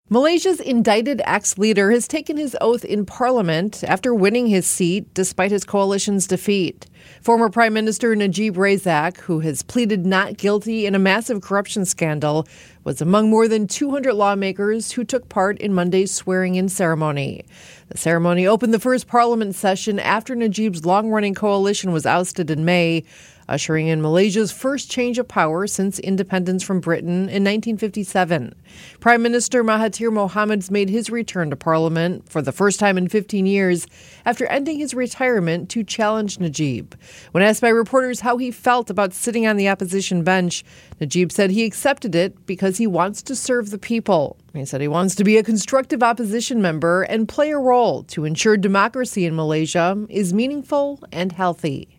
Malaysia's indicted ex-leader has taken his oath in parliament after winning his seat despite his coalition's defeat. Former Prime Minister Najib Razak, who has pleaded not guilty in a massive corruption scandal, was among more than 200 lawmakers who took part in Monday's swearing-in ceremony. The ceremony opened the first parliament session after Najib's long-running coalition was ousted in May, ushering in Malaysia's first change of power since independence from Britain in 1957. Prime Minister Mahathir Mohamed's made his return to Parliament for the first time in 15 years after ending his retirement to challenge Najib. When asked by reporters how he felt about sitting on the opposition bench, Najib said he accepted it because he wants to serve the people. He said he wants to be a constructive opposition member and play a role to ensure democracy in Malaysia is meaningful and healthy.